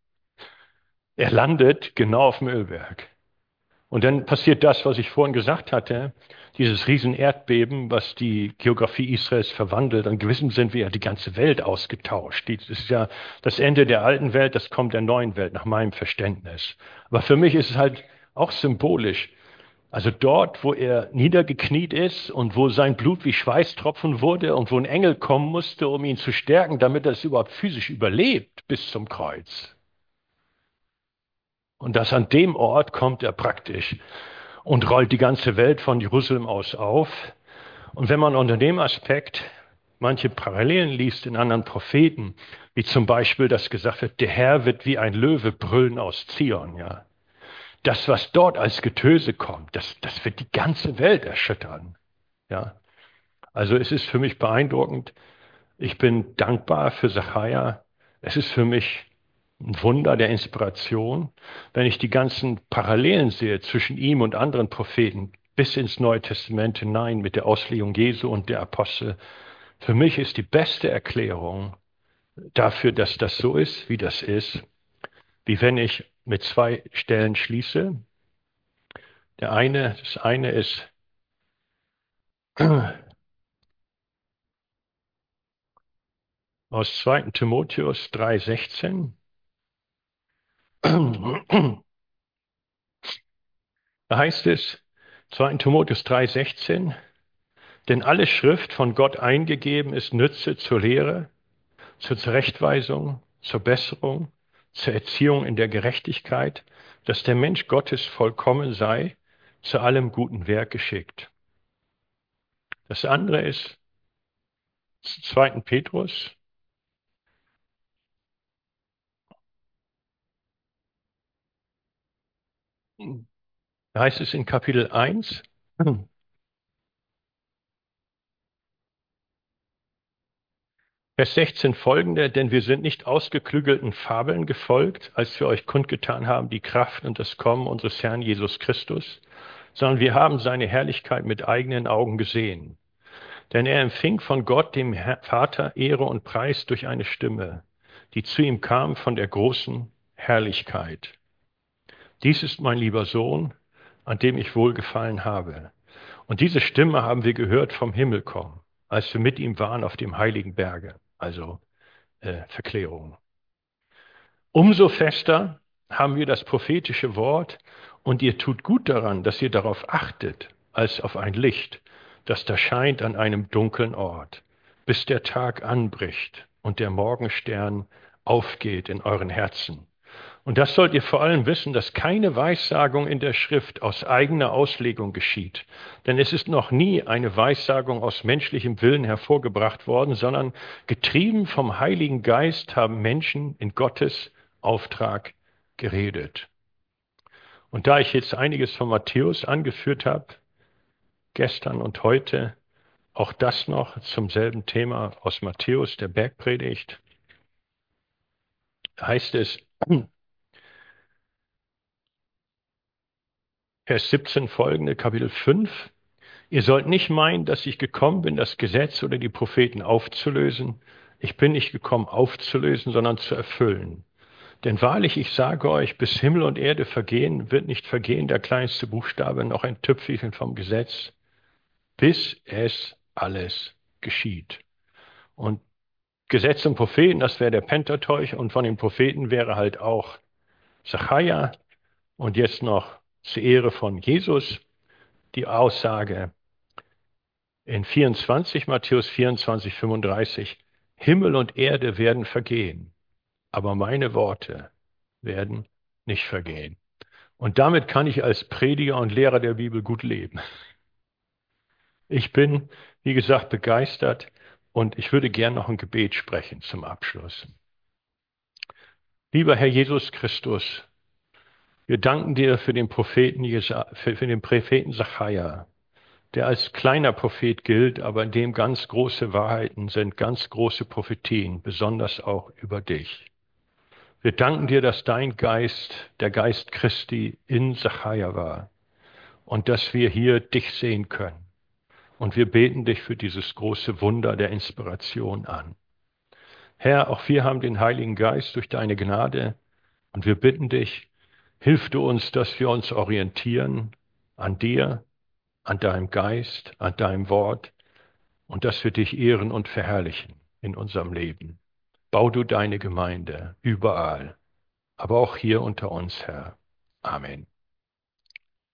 Er landet genau auf dem Ölberg. Und dann passiert das, was ich vorhin gesagt hatte, dieses Riesenerdbeben, was die Geografie Israels verwandelt. In gewissem Sinn wird ja die ganze Welt ausgetauscht. Das ist ja das Ende der alten Welt, das kommt der neuen Welt, nach meinem Verständnis. Aber für mich ist es halt auch symbolisch. Also dort, wo er niedergekniet ist und wo sein Blut wie Schweißtropfen wurde und wo ein Engel kommen musste, um ihn zu stärken, damit er es überhaupt physisch überlebt bis zum Kreuz. Und das an dem Ort kommt er praktisch. und rollt die ganze Welt von Jerusalem aus auf. Und wenn man unter dem Aspekt manche Parallelen liest in anderen Propheten, wie zum Beispiel, dass gesagt wird, der Herr wird wie ein Löwe brüllen aus Zion, ja. Das, was dort als Getöse kommt, das wird die ganze Welt erschüttern, ja. Also es ist für mich beeindruckend. Ich bin dankbar für Sacharja. Es ist für mich ein Wunder der Inspiration, wenn ich die ganzen Parallelen sehe zwischen ihm und anderen Propheten bis ins Neue Testament hinein mit der Auslegung Jesu und der Apostel. Für mich ist die beste Erklärung dafür, dass das so ist, wie das ist, wie wenn ich mit zwei Stellen schließe. Das eine ist aus 2. Timotheus 3,16. Da heißt es, 2. Timotheus 3,16, denn alle Schrift von Gott eingegeben ist Nütze zur Lehre, zur Zurechtweisung, zur Besserung, zur Erziehung in der Gerechtigkeit, dass der Mensch Gottes vollkommen sei, zu allem guten Werk geschickt. Das andere ist 2. Petrus, da heißt es in Kapitel 1, Vers 16 folgende, denn wir sind nicht ausgeklügelten Fabeln gefolgt, als wir euch kundgetan haben, die Kraft und das Kommen unseres Herrn Jesus Christus, sondern wir haben seine Herrlichkeit mit eigenen Augen gesehen. Denn er empfing von Gott, dem Vater, Ehre und Preis durch eine Stimme, die zu ihm kam von der großen Herrlichkeit. Dies ist mein lieber Sohn, an dem ich wohlgefallen habe. Und diese Stimme haben wir gehört vom Himmel kommen, als wir mit ihm waren auf dem heiligen Berge, also Verklärung. Umso fester haben wir das prophetische Wort und ihr tut gut daran, dass ihr darauf achtet, als auf ein Licht, das da scheint an einem dunklen Ort, bis der Tag anbricht und der Morgenstern aufgeht in euren Herzen. Und das sollt ihr vor allem wissen, dass keine Weissagung in der Schrift aus eigener Auslegung geschieht. Denn es ist noch nie eine Weissagung aus menschlichem Willen hervorgebracht worden, sondern getrieben vom Heiligen Geist haben Menschen in Gottes Auftrag geredet. Und da ich jetzt einiges von Matthäus angeführt habe, gestern und heute, auch das noch zum selben Thema aus Matthäus, der Bergpredigt, heißt es, Vers 17 folgende, Kapitel 5. Ihr sollt nicht meinen, dass ich gekommen bin, das Gesetz oder die Propheten aufzulösen. Ich bin nicht gekommen, aufzulösen, sondern zu erfüllen. Denn wahrlich, ich sage euch, bis Himmel und Erde vergehen, wird nicht vergehen der kleinste Buchstabe, noch ein Tüpfelchen vom Gesetz, bis es alles geschieht. Und Gesetz und Propheten, das wäre der Pentateuch, und von den Propheten wäre halt auch Sacharja und jetzt noch zur Ehre von Jesus die Aussage in 24, Matthäus 24, 35, Himmel und Erde werden vergehen, aber meine Worte werden nicht vergehen. Und damit kann ich als Prediger und Lehrer der Bibel gut leben. Ich bin, wie gesagt, begeistert und ich würde gern noch ein Gebet sprechen zum Abschluss. Lieber Herr Jesus Christus, wir danken dir für den Propheten, für den Propheten Sacharja, der als kleiner Prophet gilt, aber in dem ganz große Wahrheiten sind, ganz große Prophetien, besonders auch über dich. Wir danken dir, dass dein Geist, der Geist Christi, in Sacharja war und dass wir hier dich sehen können. Und wir beten dich für dieses große Wunder der Inspiration an. Herr, auch wir haben den Heiligen Geist durch deine Gnade und wir bitten dich, hilf du uns, dass wir uns orientieren an dir, an deinem Geist, an deinem Wort und dass wir dich ehren und verherrlichen in unserem Leben. Bau du deine Gemeinde überall, aber auch hier unter uns, Herr. Amen.